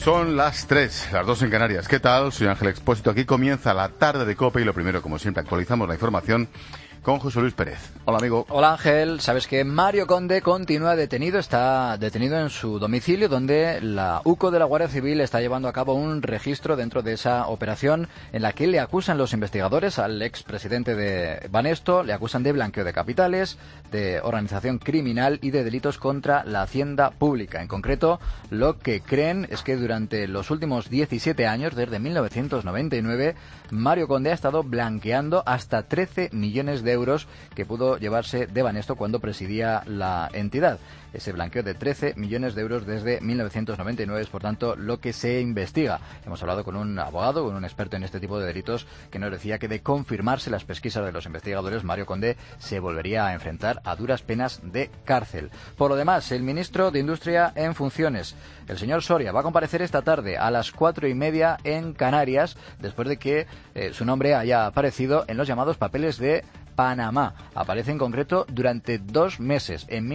Son las 3, las 2 en Canarias. ¿Qué tal? Soy Ángel Expósito. Aquí comienza la tarde de COPE y lo primero, como siempre, actualizamos la información con José Luis Pérez. Hola, amigo. Hola, Ángel. Sabes que Mario Conde continúa detenido, está detenido en su domicilio, donde la UCO de la Guardia Civil está llevando a cabo un registro dentro de esa operación en la que le acusan los investigadores al expresidente de Banesto, le acusan de blanqueo de capitales, de organización criminal y de delitos contra la hacienda pública. En concreto, lo que creen es que durante los últimos 17 años, desde 1999, Mario Conde ha estado blanqueando hasta 13 millones de euros que pudo llevarse de Banesto cuando presidía la entidad. Ese blanqueo de 13 millones de euros desde 1999 es, por tanto, lo que se investiga. Hemos hablado con un abogado, con un experto en este tipo de delitos, que nos decía que de confirmarse las pesquisas de los investigadores, Mario Conde se volvería a enfrentar a duras penas de cárcel. Por lo demás, el ministro de Industria en funciones, el señor Soria, va a comparecer esta tarde a las 4:30 en Canarias, después de que su nombre haya aparecido en los llamados papeles de Panamá. Aparece en concreto durante 2 meses, en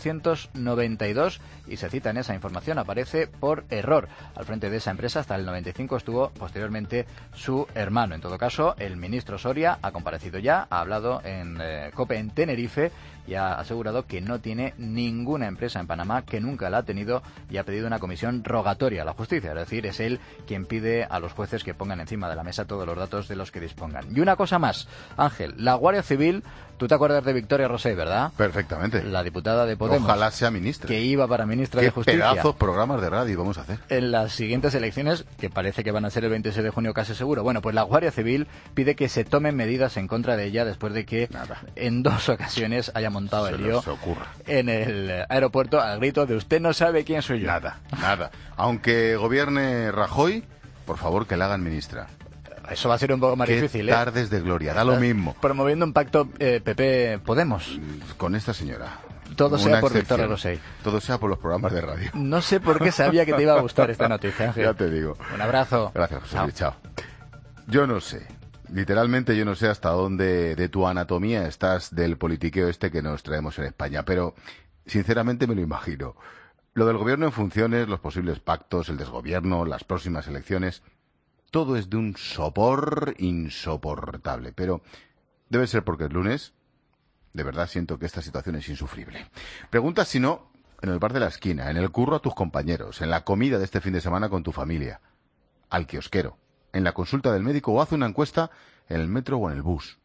1992, y se cita en esa información, aparece por error. Al frente de esa empresa hasta el 95 estuvo posteriormente su hermano. En todo caso, el ministro Soria ha comparecido ya, ha hablado en COPE en Tenerife y ha asegurado que no tiene ninguna empresa en Panamá, que nunca la ha tenido, y ha pedido una comisión rogatoria a la justicia. Es decir, es él quien pide a los jueces que pongan encima de la mesa todos los datos de los que dispongan. Y una cosa más, Ángel, la Guardia Civil, tú te acuerdas de Victoria Rosell, ¿verdad? Perfectamente. La diputada de Podemos. Ojalá sea ministra. Que iba para ministra de Justicia. ¿Qué pedazos programas de radio vamos a hacer? En las siguientes elecciones, que parece que van a ser el 26 de junio casi seguro. Bueno, pues la Guardia Civil pide que se tomen medidas en contra de ella después de que en 2 ocasiones haya montado el lío en el aeropuerto al grito de "usted no sabe quién soy yo". Nada. Aunque gobierne Rajoy, por favor que la hagan ministra. Eso va a ser un poco más difícil, ¿eh? Tardes de gloria, da lo mismo. Promoviendo un pacto PP-Podemos. Con esta señora. Todo sea por Victoria Rosell. Todo sea por los programas de radio. No sé por qué sabía que te iba a gustar esta noticia, Ángel. Ya te digo. Un abrazo. Gracias, José Luis. Chao. Yo no sé. Literalmente yo no sé hasta dónde de tu anatomía estás del politiqueo este que nos traemos en España, pero sinceramente me lo imagino. Lo del gobierno en funciones, los posibles pactos, el desgobierno, las próximas elecciones, todo es de un sopor insoportable, pero debe ser porque es lunes. De verdad siento que esta situación es insufrible. Pregunta si no en el bar de la esquina, en el curro a tus compañeros, en la comida de este fin de semana con tu familia, al kiosquero, en la consulta del médico o haz una encuesta en el metro o en el bus.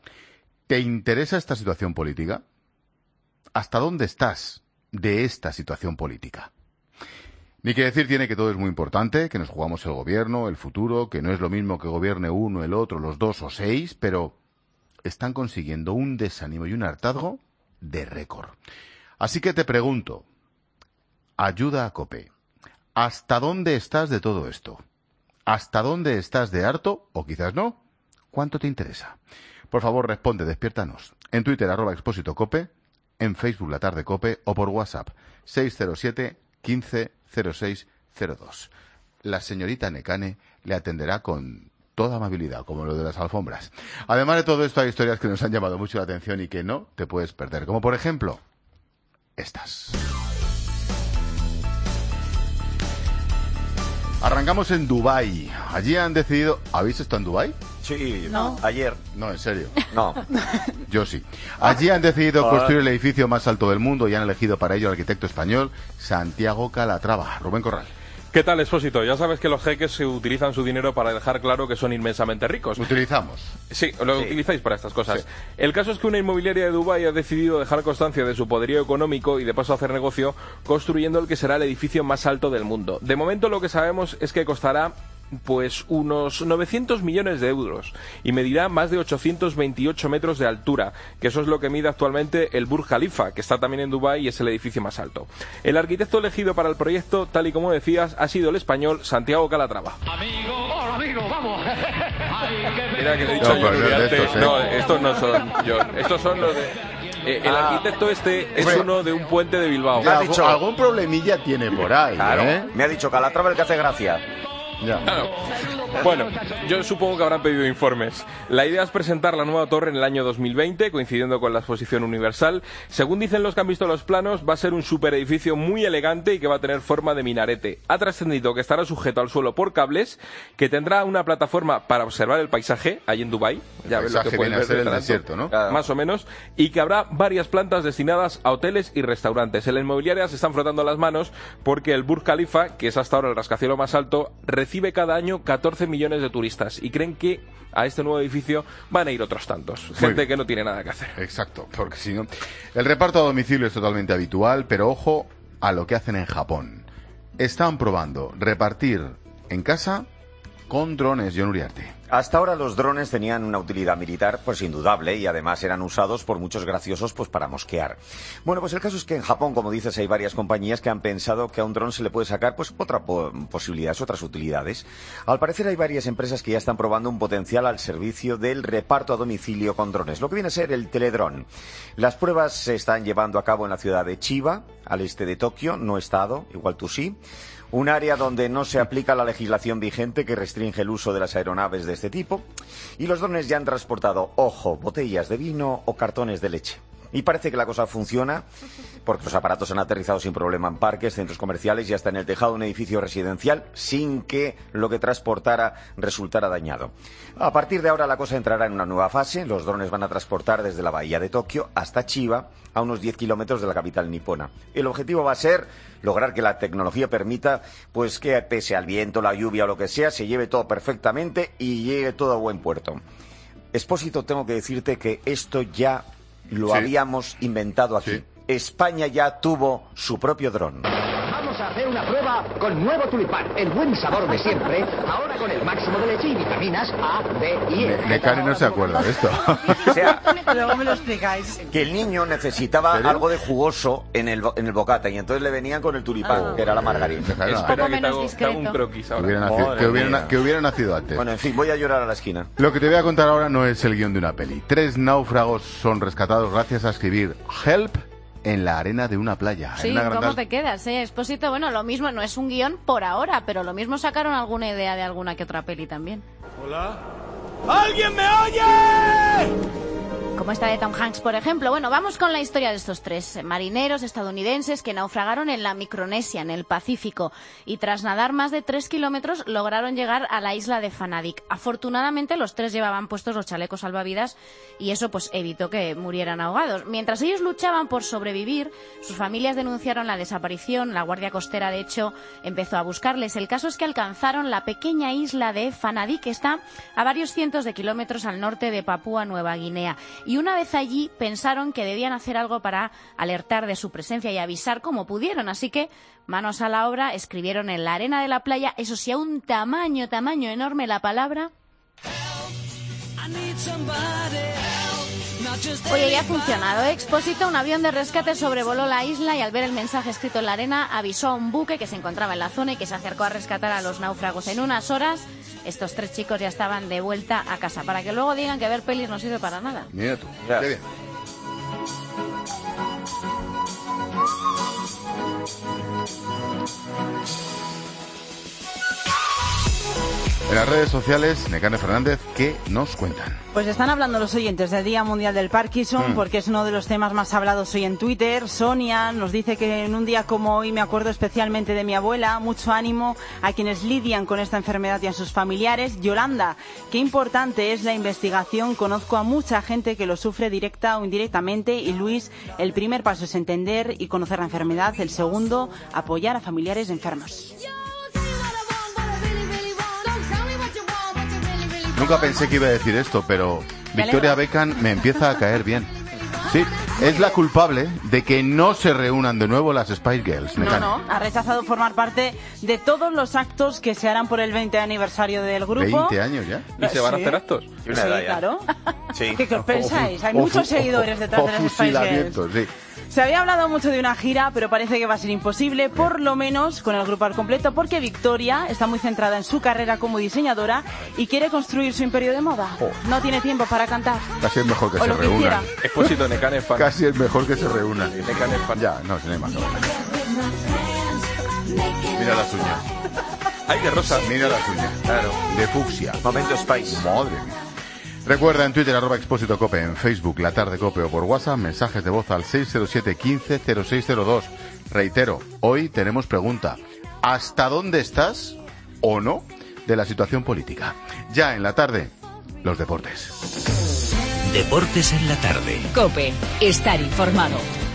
¿Te interesa esta situación política? ¿Hasta dónde estás de esta situación política? Ni que decir tiene que todo es muy importante, que nos jugamos el gobierno, el futuro, que no es lo mismo que gobierne uno, el otro, los 2 o 6, pero están consiguiendo un desánimo y un hartazgo de récord. Así que te pregunto, ayuda a COPE, ¿hasta dónde estás de todo esto? ¿Hasta dónde estás de harto? O quizás no. ¿Cuánto te interesa? Por favor, responde, despiértanos. En Twitter, @expósitocope, en Facebook, La Tarde Cope, o por WhatsApp, 607 15 0602. La señorita Necane le atenderá con toda amabilidad, como lo de las alfombras. Además de todo esto, hay historias que nos han llamado mucho la atención y que no te puedes perder, como por ejemplo estas. Arrancamos en Dubái. Allí han decidido... ¿Habéis estado en Dubái? Sí, no. Ayer. No, en serio. No. Yo sí. Allí han decidido construir el edificio más alto del mundo y han elegido para ello al arquitecto español Santiago Calatrava. Rubén Corral. ¿Qué tal, Expósito? Ya sabes que los jeques se utilizan su dinero para dejar claro que son inmensamente ricos. Utilizamos. Sí, lo utilizáis para estas cosas. Sí. El caso es que una inmobiliaria de Dubái ha decidido dejar constancia de su poderío económico y de paso hacer negocio construyendo el que será el edificio más alto del mundo. De momento lo que sabemos es que costará pues unos 900 millones de euros y medirá más de 828 metros de altura, que eso es lo que mide actualmente el Burj Khalifa, que está también en Dubái y es el edificio más alto. El arquitecto elegido para el proyecto, tal y como decías, ha sido el español Santiago Calatrava. Hola amigo, vamos. Mira que le he dicho yo, no, estos no son yo, estos son los de... el arquitecto este es uno de un puente de Bilbao. Ya, algún problemilla tiene por ahí, Claro, ¿eh? me ha dicho Calatrava el que hace gracia. Ya. Claro. Bueno, yo supongo que habrán pedido informes. La idea es presentar la nueva torre en el año 2020, coincidiendo con la Exposición Universal. Según dicen los que han visto los planos, va a ser un superedificio muy elegante y que va a tener forma de minarete. Ha trascendido que estará sujeto al suelo por cables, que tendrá una plataforma para observar el paisaje, ahí en Dubái. Ya ves lo que puedes ver ser el delante, desierto, ¿no? más o menos, y que habrá varias plantas destinadas a hoteles y restaurantes. En la inmobiliaria se están frotando las manos porque el Burj Khalifa, que es hasta ahora el rascacielos más alto, recibe cada año 14 millones de turistas y creen que a este nuevo edificio van a ir otros tantos. Gente que no tiene nada que hacer. Exacto, porque si no... El reparto a domicilio es totalmente habitual, pero ojo a lo que hacen en Japón. Están probando repartir en casa con drones, Jon Uriarte. Hasta ahora los drones tenían una utilidad militar pues indudable y además eran usados por muchos graciosos pues para mosquear. Bueno, pues el caso es que en Japón, como dices, hay varias compañías que han pensado que a un dron se le puede sacar pues posibilidades, otras utilidades. Al parecer hay varias empresas que ya están probando un potencial al servicio del reparto a domicilio con drones, lo que viene a ser el teledrón. Las pruebas se están llevando a cabo en la ciudad de Chiba, al este de Tokio, no he estado, igual tú sí. Un área donde no se aplica la legislación vigente que restringe el uso de las aeronaves de este tipo. Y los drones ya han transportado, ojo, botellas de vino o cartones de leche. Y parece que la cosa funciona porque los aparatos han aterrizado sin problema en parques, centros comerciales y hasta en el tejado de un edificio residencial sin que lo que transportara resultara dañado. A partir de ahora la cosa entrará en una nueva fase. Los drones van a transportar desde la bahía de Tokio hasta Chiba, a unos 10 kilómetros de la capital nipona. El objetivo va a ser lograr que la tecnología permita pues que pese al viento, la lluvia o lo que sea, se lleve todo perfectamente y llegue todo a buen puerto. Expósito, tengo que decirte que esto ya lo habíamos inventado aquí. Sí. España ya tuvo su propio dron. Vamos a hacer una prueba con nuevo tulipán. El buen sabor de siempre, ahora con el máximo de leche y vitaminas A, B y E. Necane no se acuerda de esto. O sea, luego me lo explicáis. Que el niño necesitaba algo de jugoso en el bocata y entonces le venían con el tulipán, que era la margarina. Espera que te hago un croquis ahora. Que hubiera nacido antes. Bueno, en fin, voy a llorar a la esquina. Lo que te voy a contar ahora no es el guión de una peli. 3 náufragos son rescatados gracias a escribir Help en la arena de una playa. Sí, ¿cómo te quedas, Expósito? Bueno, lo mismo, no es un guión por ahora, pero lo mismo sacaron alguna idea de alguna que otra peli también. Hola. ¡Alguien me oye! Como esta de Tom Hanks, por ejemplo. Bueno, vamos con la historia de estos 3 marineros estadounidenses que naufragaron en la Micronesia, en el Pacífico, y tras nadar más de 3 kilómetros lograron llegar a la isla de Fanadik. Afortunadamente, los 3 llevaban puestos los chalecos salvavidas y eso pues evitó que murieran ahogados. Mientras ellos luchaban por sobrevivir, sus familias denunciaron la desaparición. La Guardia Costera, de hecho, empezó a buscarles. El caso es que alcanzaron la pequeña isla de Fanadik, que está a varios cientos de kilómetros al norte de Papúa Nueva Guinea. Y una vez allí pensaron que debían hacer algo para alertar de su presencia y avisar como pudieron. Así que, manos a la obra, escribieron en la arena de la playa, eso sí, a un tamaño enorme, la palabra... Oye, ya ha funcionado, Expósito. Un avión de rescate sobrevoló la isla y al ver el mensaje escrito en la arena avisó a un buque que se encontraba en la zona y que se acercó a rescatar a los náufragos. En unas horas, estos 3 chicos ya estaban de vuelta a casa, para que luego digan que ver pelis no sirve para nada. Mira tú, qué bien. En las redes sociales, Necane Fernández, ¿qué nos cuentan? Pues están hablando los oyentes del Día Mundial del Parkinson, porque es uno de los temas más hablados hoy en Twitter. Sonia nos dice que en un día como hoy me acuerdo especialmente de mi abuela. Mucho ánimo a quienes lidian con esta enfermedad y a sus familiares. Yolanda, qué importante es la investigación. Conozco a mucha gente que lo sufre directa o indirectamente. Y Luis, el primer paso es entender y conocer la enfermedad. El segundo, apoyar a familiares enfermos. Nunca pensé que iba a decir esto, pero Victoria Beckham me empieza a caer bien. Sí, es la culpable de que no se reúnan de nuevo las Spice Girls. No, ha rechazado formar parte de todos los actos que se harán por el 20 aniversario del grupo. 20 años ya. ¿Y se van a hacer actos? Sí, claro. Sí. ¿Qué os pensáis? Hay muchos seguidores detrás de las Spice Girls. Sí. Se había hablado mucho de una gira, pero parece que va a ser imposible, por lo menos con el grupo al completo, porque Victoria está muy centrada en su carrera como diseñadora y quiere construir su imperio de moda. No tiene tiempo para cantar. Casi es mejor que se reúnan. Expósito, Necane fan. Casi es mejor que se reúnan. Necane fan. Ya, no hay más. Mira las uñas. Ay, de rosa. Mira las uñas. Claro. De fucsia. Momento Spice. Madre mía. Recuerda en Twitter @Expósito Cope, en Facebook La Tarde Cope o por WhatsApp mensajes de voz al 607 15 0602. Reitero, hoy tenemos pregunta. ¿Hasta dónde estás o no de la situación política? Ya en la tarde, los deportes. Deportes en la tarde. COPE. Estar informado.